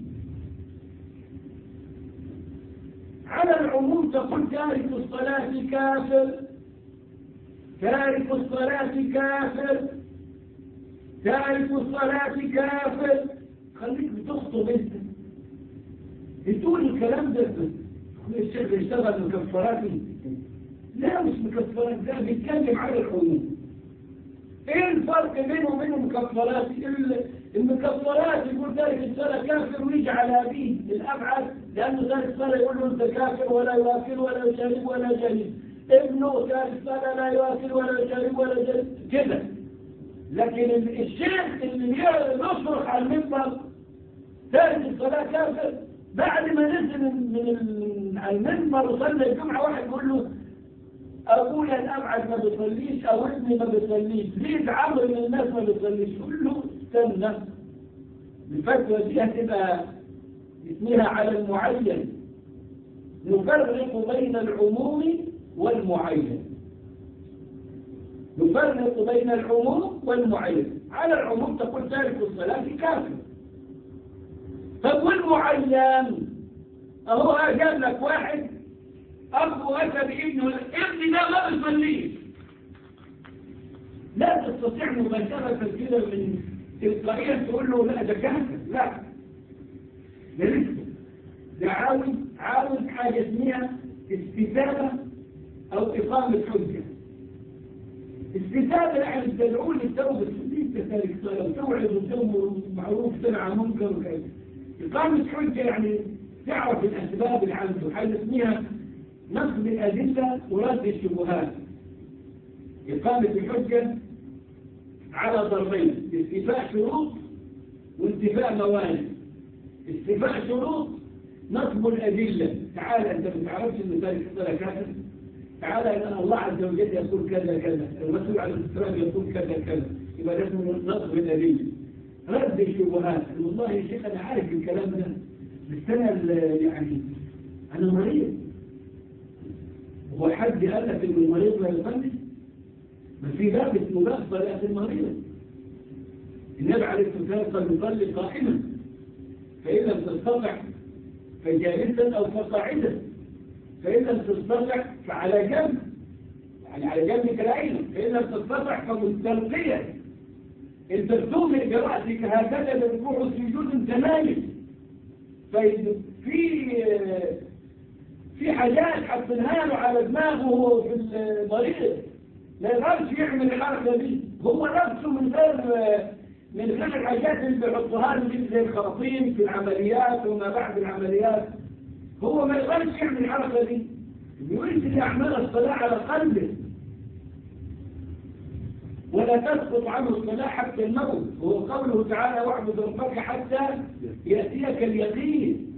على العموم تقول تارك الصلاة كافر، تارك الصلاة كافر، تارك الصلاة كافر. خليك بتخطب انت بتقول الكلام ده. الشيخ يشتغل مكفراتي؟ لا مش مكفرات، ده بيتكلم على العموم. ايه الفرق بينه وبين المكفرات؟ المكفرات يقول ذلك الصلاة كافر ويجي على أبيه الأبعد، لأنه ذلك الصلاة يقول له أنت كافر ولا يواكل ولا يشارب ولا يجانب. ابنه ذلك الصلاة لا يواكل ولا يشارب ولا يجانب كده. لكن الشيخ اللي يصرخ على المنبر تارك الصلاة كافر. بعد ما نزل من المنبر وصلى الجمعة واحد يقول له أبويا الأبعد ما بيصليش أو ابني ما بيصليش، ليه عمرو من الناس ما بيصليش؟ يقول له استنى، الفتوى دي هتبقى اسمها على المعين، نفرق بين العموم والمعين، نفرق بين العموم والمعين. على العموم تقول تارك الصلاة كافر. طب والمعين اهو جاب لك واحد ابو اتى بابنه، الابن ده ما بيصليش، لا تستطيع مباشرة كده من تلقائيا تقول له لا ده كافر، لا ده لسه ده عاوز عاوز حاجة اسمها استتابة أو إقامة حجة. استتابة يعني تدعون للتوبة السديد كذلك توعد وتأمر معروف تنهى عن منكر وكذا. إقامة حجة يعني تعرف الأسباب اللي عنده، حاجة اسمها نقد الأدلة ورد الشبهات. إقامة الحجة على ضربين، استيفاء شروط وانتفاء موانع. استيفاء شروط نصب الأدلة، تعالى أنت ما تعرفش أن ذلك الصلاة كافر، تعالى أن الله عز وجل يقول كذا كذا، الرسول عليه السلام يقول كذا كذا، يبقى ده اسمه نصب الأدلة. رد الشبهات، والله يا شيخ أنا عارف الكلام ده بس أنا يعني أنا مريض. هو حد قال لك إن المريض لا يصلي؟ ما في باب اسمه باب صلاة المريض. النبي عليه الصلاة والسلام قال يصلي قائما، فإن لم تستطع فجالسا أو فقاعدا، فإن لم تستطع فعلى جنب، يعني على جنبك الأيمن، فإن لم تستطع فمستلقيا. إن ترتمي برأسك هكذا لركوع السجود تماما. في في حاجات حطيناها له على دماغه وهو في المريض لا يقدرش يعمل الحركة دي، هو نفسه من غير من غير الحاجات اللي بيحطوها له زي الخراطيم في العمليات وما بعد العمليات، هو ما يقدرش يعمل الحركة دي. يريد أعمال الصلاة على قلبه ولا تسقط عنه الصلاة حتى الموت. هو قوله تعالى واعبد ربك حتى يأتيك اليقين.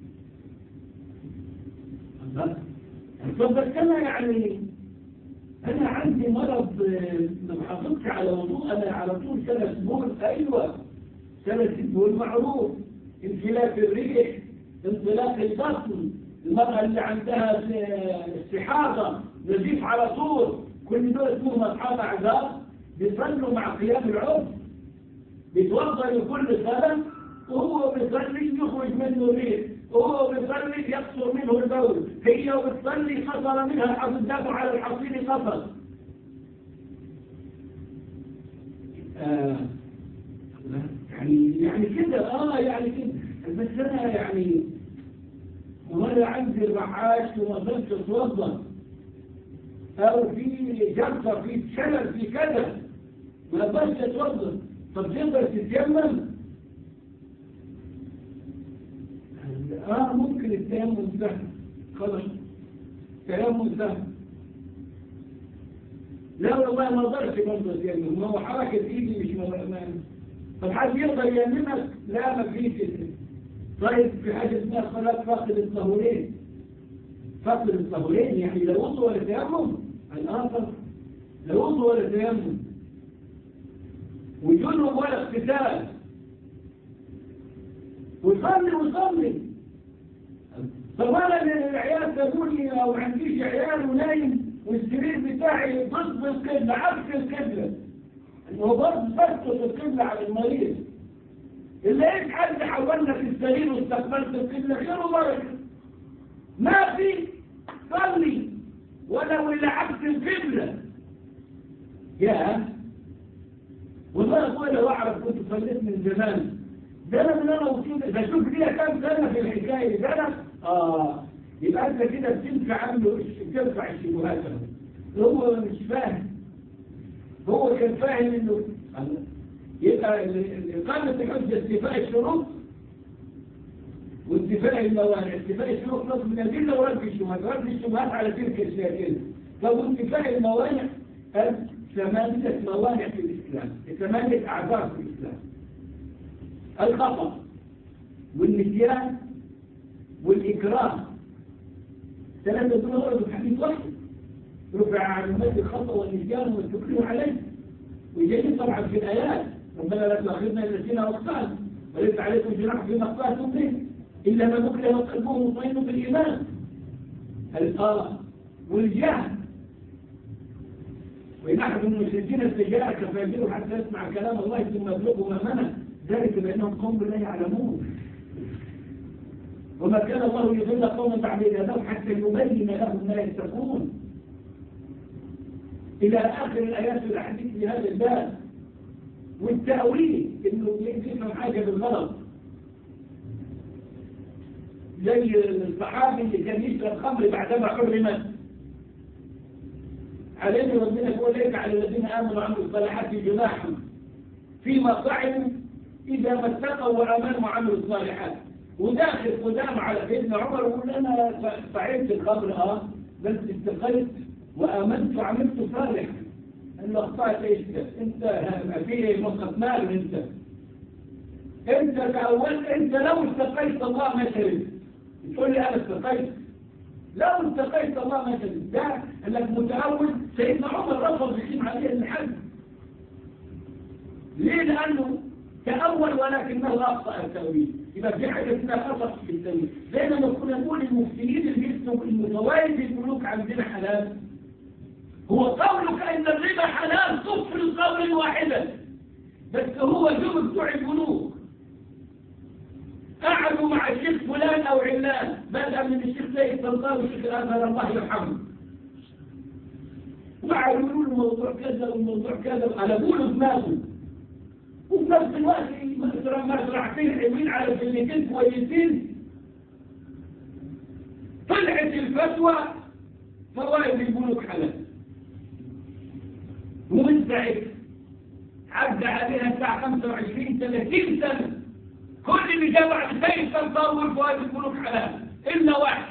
طب أنا يعني أنا عندي مرض ما بحافظش على وضوء، أنا على طول ثلاث بول. أيوة ثلاث بول معروف، انفلات الريح، انطلاق البطن، المرأة اللي عندها استحاضة نزيف على طول، كل دول اسمهم أصحاب أعذار بيصلوا مع قيام العرض، بيتوضأ لكل صلاة وهو بيصلي يخرج منه ريح، وهو بيصلي يقصر منه البول، هي وبتصلي قصر منها الحصدات على الحصيل قصر. آه يعني يعني كده اه يعني كده. بس انا يعني مرة عندي الرعاش وما قدرتش اتوضا، او في جرفة في شلل في كذا ما قدرتش اتوضا، طب تقدر تتيمم؟ اه ممكن التيمم سهل، خلاص التيمم سهل. لا والله ما اقدرش برضه اتيمم، ما هو حركة ايدي مش مؤمن. طب حد يقدر ييممك؟ لا ما فيش. طيب في حاجة اسمها صلاة فاقد الطهورين، فاقد الطهورين يعني لا وضوء ولا تيمم، الآخر لا وضوء ولا تيمم، وجنب ولا اغتسال، وصلي وصلي. طب انا العيال سابوني او ما عنديش عيال ونايم والسرير بتاعي ضد القبلة عكس القبلة، هو برضه بسقط القبلة على المريض. اللي لقيت حد حولنا في السرير واستقبلت القبلة خير وبركة، ما في صلي ولو اللي عكس القبلة. يا والله اقول لو اعرف كنت صليت من زمان. ده انا من انا وصول بشوف ليها كام سنه في الحكايه ده انا اه يبقى انت كده بتنفع عنه تنفع الشبهات. هو مش فاهم، هو كان فاهم انه يبقى اقامه الحجه استيفاء الشروط وانتفاء الموانع. استيفاء الشروط نصب من الادله ورد الشبهات، رد الشبهات على تلك الاشياء. طب انتفاء الموانع ثمانيه موانع في الاسلام، ثمانيه اعذار في الاسلام: الخطأ والنسيان والإكراه، ثلاثة دول وردوا في حديث واحد، رفع عن أمتي الخطأ والنسيان والتكليف عليه. ويجي طبعا في الآيات ربنا لا تؤاخذنا إن نسينا وأخطأنا وليس عليكم جناح فيما أخطأتم به إلا ما ذكر وقلبه مطمئن بالإيمان. الآه والجهل، وإن أحد من المشركين استجارك فيجيره حتى يسمع كلام الله ثم يبلغه مأمنه، ذلك بأنهم قوم لا يعلمون. وما كان الله يضل قوما بعد إذ هداهم حتى يبين لهم ما يتقون، إلى آخر الآيات والأحاديث في هذا الباب. والتأويل إنه يفهم حاجة بالغلط، زي الصحابي اللي كان يشرب خمر بعدما حرمت عليه، ربنا يقول ليس على الذين آمنوا وعملوا الصالحات جناح فيما طعموا إذا ما اتقوا وآمنوا وعملوا الصالحات. وداخل قدام على سيدنا عمر ويقول أنا طعمت الخمر اه بس استقلت وآمنت وعملت صالحا. أنه أخطأت إيش أنت في مخك مال أنت أنت تأولت. أنت لو استقيت الله ما شربت، تقول لي أنا استقيت، لو استقيت الله ما شربت. ده أنك متأول. سيدنا عمر رفض يقيم عليه الحد. ليه؟ لأنه تأول ولكنه أخطأ التأويل. يبقى في حاجة اسمها خطأ في التأويل. زي ما كنا نقول المفتيين اللي يكتبوا المتوالد البنوك عندنا حلال، هو قولك أن الربا حلال صف القول واحدا، بس هو جمع بتوع البنوك قعدوا مع الشيخ فلان أو علان، بدأ من الشيخ سيد سلطان والشيخ الأزهر الله يرحمه، وقعدوا يقولوا الموضوع كذا والموضوع كذا وقلبوا له دماغه، وفي نفس الوقت مزرعتين حلوين على كلمتين كويسين. طلعت الفتوى فوائد البنوك حلال، ومن ساعتها عدى عليها الساعة خمسة وعشرين ثلاثين سنة كل اللي جاب على سيد سلطان فوائد البنوك حلال إلا واحد،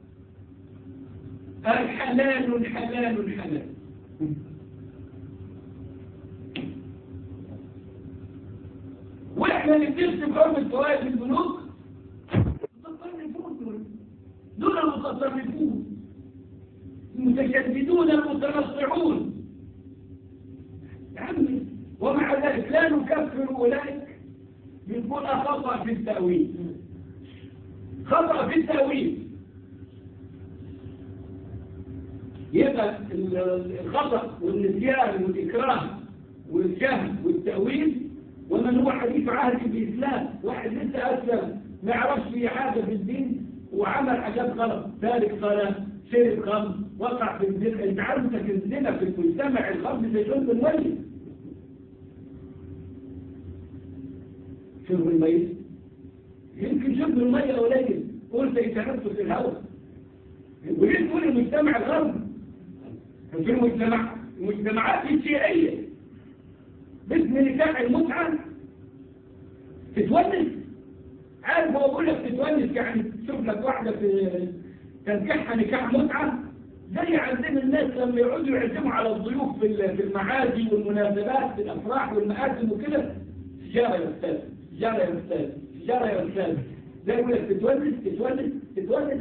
الحلال حلال حلال. واحنا اللي بنرسم حرمة فوائد البنوك المتصرفون، دول المتصرفون المتشددون المتنصعون يا عمي. ومع ذلك لا نكفر أولئك، بنقول خطأ في التأويل، خطأ في التأويل. يبقى الخطأ والنسيان والإكراه والجهل والتأويل. ومن هو حديث عهد بالإسلام، واحد لسه أسلم ما يعرفش في حاجة في الدين وعمل حاجات غلط، ذلك صلاة، شرب خمر، وقع في الزنا. انت عارف ان الزنا في المجتمع الخمر زي شرب الميت. شرب الميت يمكن شرب المية قليل، قلت يتنفس الهواء. وليه تقول المجتمع الغربي؟ في المجتمع المجتمعات الشيعية باسم نكاح المتعة تتونس. عارف هو بقول لك تتونس يعني تشوف لك واحدة في تنكحها نكاح متعة، زي عندنا الناس لما يقعدوا يعزموا على الضيوف في المعازي والمناسبات في الأفراح والمآتم وكده، سجارة يا أستاذ، سجارة يا أستاذ، سجارة يا أستاذ. زي يقول لك تتونس تتونس تتونس.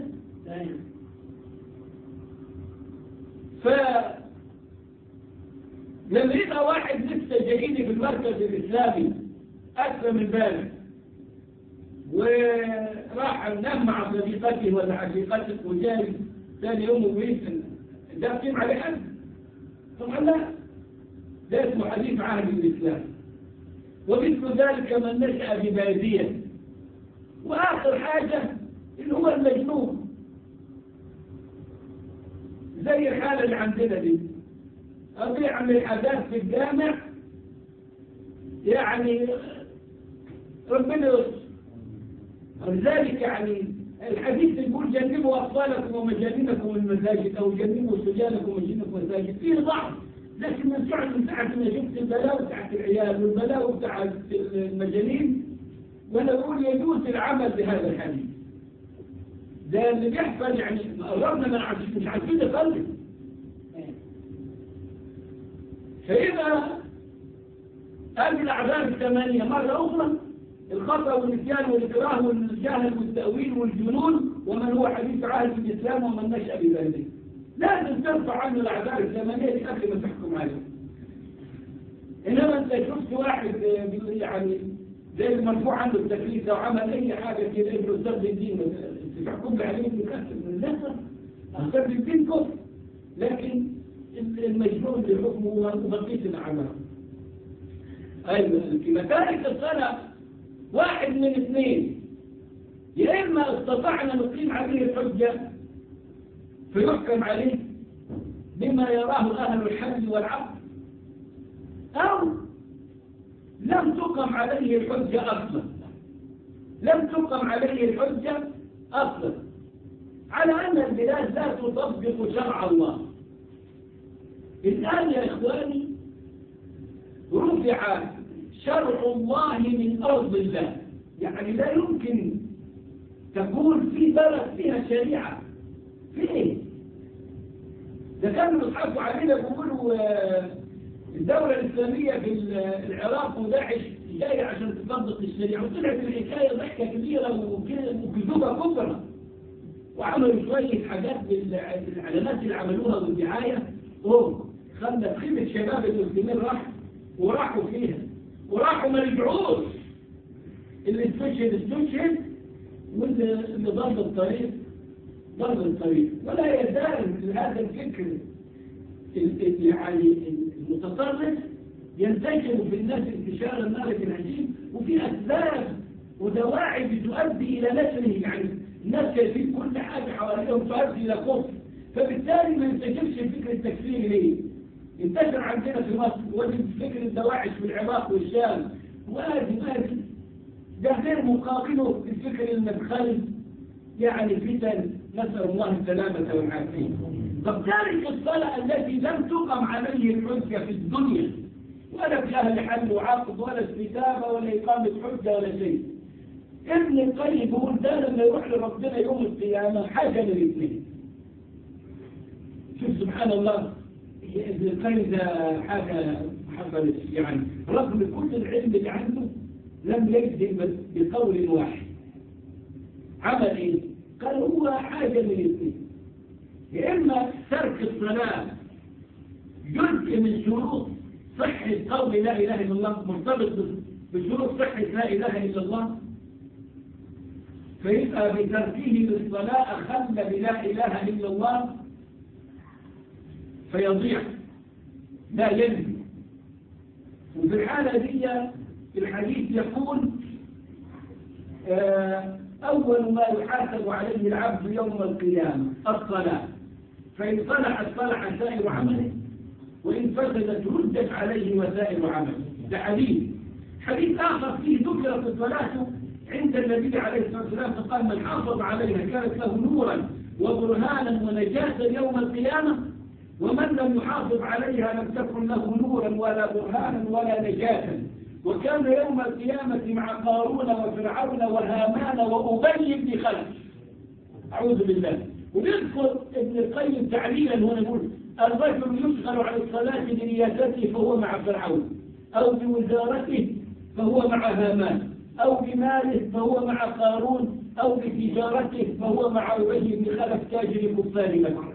ف لما يبقى واحد لسه جايني في المركز الإسلامي أسلم البالغ وراح نام مع صديقته ولا عشيقته وجاي ثاني يوم ويسن، ده بكيم عليه حد؟ طبعا لا، ده اسمه حديث عهد الإسلام. ومثل ذلك من نشأ ببادية. وآخر حاجة اللي هو المجنون، زي الحالة اللي عندنا دي، أضيع من الحداث في الجامع، يعني ربنا يصر. ولذلك يعني الحديث يقول جنبوا أطفالكم ومجانينكم المساجد، أو جنبوا سجانكم ومجانينكم المساجد. فيه ضعف، لكن من سعد من ساعة ما شفت البلاوة بتاعت العيال والبلاوة بتاعت المجانين، وأنا أقول يجوز العمل بهذا الحديث. ده اللي بيحصل يعني قربنا من مش عارفين نصلي. فإذا هذه الأعذار الثمانية مرة أخرى الخطأ والنسيان والإكراه والجهل والتأويل والجنون ومن هو حديث عهد بالإسلام ومن نشأ بذلك. لازم ترفع عنه الأعذار الزمنية دي قبل ما تحكم عليه. إنما أنت شفت واحد يعني زي المرفوع عنه التكليف لو عمل أي حاجة كده ابن أستاذ الدين تحكم عليه بكسر من الناس أستاذ الدين كفر، لكن المجنون لحكمه هو بقية الأعمال. أيوة في مسالك الصلاة واحد من اثنين، يا إما استطعنا نقيم عليه الحجة فيحكم عليه بما يراه أهل الحل والعقل، أو لم تقم عليه الحجة أصلا، لم تقم عليه الحجة أصلا، على أن البلاد لا تطبق شرع الله. الآن يا إخواني رفع شرع الله من أرض الله، يعني لا يمكن تكون في بلد فيها شريعة. فيه ده كانوا يضحكوا علينا بيقولوا الدولة الإسلامية في العراق وداعش جاية عشان تطبق الشريعة، وطلعت الحكاية ضحكة كبيرة وكذوبة كبرى، وعملوا شوية حاجات بالإعلانات اللي عملوها والدعاية، أوه خلت خيمة شباب المسلمين راح وراحوا فيها وراحوا ما رجعوش. اللي استشهد استشهد واللي ضل الطريق ضل الطريق. ولا يزال هذا الفكر يعني المتطرف ينتشر في الناس انتشارا مالك العجيب، وفي أسباب ودواعي بتؤدي إلى نشره. يعني الناس شايفين كل حاجة حواليهم تؤدي إلى كفر، فبالتالي ما ينتشرش الفكر التكفيري ليه؟ انتشر عندنا في مصر وجد فكر الدواعش في العراق والشام، وادي وادي ده غير مقابله الفكر المدخلي يعني فتن، نسأل الله السلامة والعافية. طب تارك الصلاة التي لم تقم عليه الحجة في الدنيا ولا في أهل حل وعقد ولا استتابة ولا إقامة حجة ولا شيء، ابن القيم يقول ده لما يروح لربنا يوم القيامة حاجة من الاثنين. شوف سبحان الله، ابن القيم ده حاجة حصلت يعني رغم كل العلم اللي عنده لم يجزم بقول واحد. عمل ايه؟ قال هو حاجة من الاثنين، يا إما ترك الصلاة جزء من شروط صحة قول لا إله إلا الله، مرتبط بشروط صحة لا إله إلا الله، فيبقى بتركه للصلاة أخل بلا إله إلا الله فيضيع لا ينجو. وفي الحالة دي الحديث يقول أول ما يحاسب عليه العبد يوم القيامة الصلاة، فإن صلحت صلح سائر عمله وإن فسدت ردت عليه وسائر عمله. ده حديث. حديث آخر فيه ذكرت الصلاة عند النبي عليه الصلاة والسلام فقال من حافظ عليها كانت له نورا وبرهانا ونجاة يوم القيامة، ومن لم يحافظ عليها لم تكن له نورا ولا برهانا ولا نجاة. وكان يوم القيامة مع قارون وفرعون وهامان وأبي بن خلف، أعوذ بالله. ويذكر ابن القيم تعليلا هنا يقول الرجل يشغل عن الصلاة برياسته فهو مع فرعون، أو بوزارته فهو مع هامان، أو بماله فهو مع قارون، أو بتجارته فهو مع أبي بن خلف تاجر كفار مكة.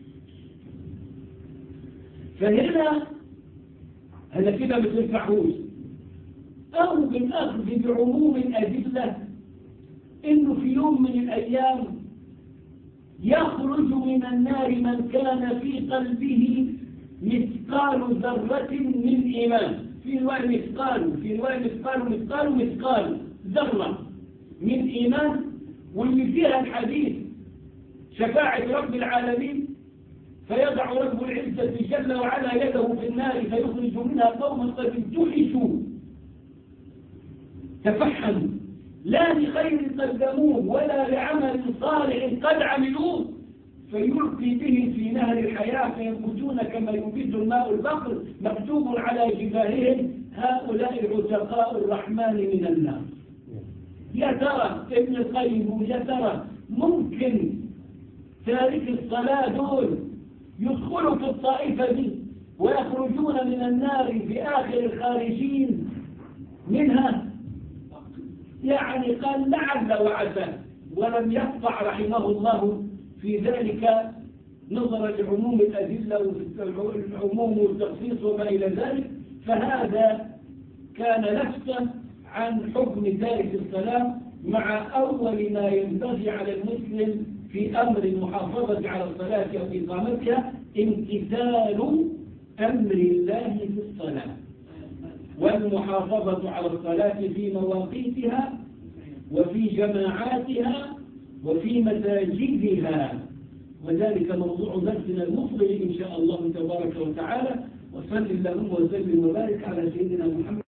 فهنا هذا كده ما تنفعوش، أو بالأخذ بعموم الأدلة إنه في يوم من الأيام يخرج من النار من كان في قلبه مثقال ذرة من إيمان، في رواية مثقال، في رواية مثقال مثقال مثقال ذرة من إيمان، واللي فيها الحديث شفاعة رب العالمين فيضع رب العزة جل وعلا يده في النار فيخرج منها قوما قد امتحشوا تفحموا لا لخير قدموه ولا لعمل صالح قد عملوه فيلقي به في نهر الحياة فينبتون كما ينبت الماء البحر مكتوب على جباههم هؤلاء عتقاء الرحمن من النار. يا ترى ابن القيم يا ترى ممكن تارك الصلاة دول يدخلوا في الطائفة دي ويخرجون من النار في آخر الخارجين منها؟ يعني قال لعل وعسى، ولم يقطع رحمه الله في ذلك نظرا لعموم الأدلة والعموم والتخصيص وما إلى ذلك، فهذا كان لفتا عن حكم تارك الصلاة مع أول ما ينبغي على المسلم في أمر المحافظة على الصلاة أو إقامتها امتثال أمر الله في الصلاة والمحافظة على الصلاة في مواقيتها وفي جماعاتها وفي مساجدها، وذلك موضوع درسنا المقبل إن شاء الله تبارك وتعالى. وصل اللهم وسلم وبارك على سيدنا محمد.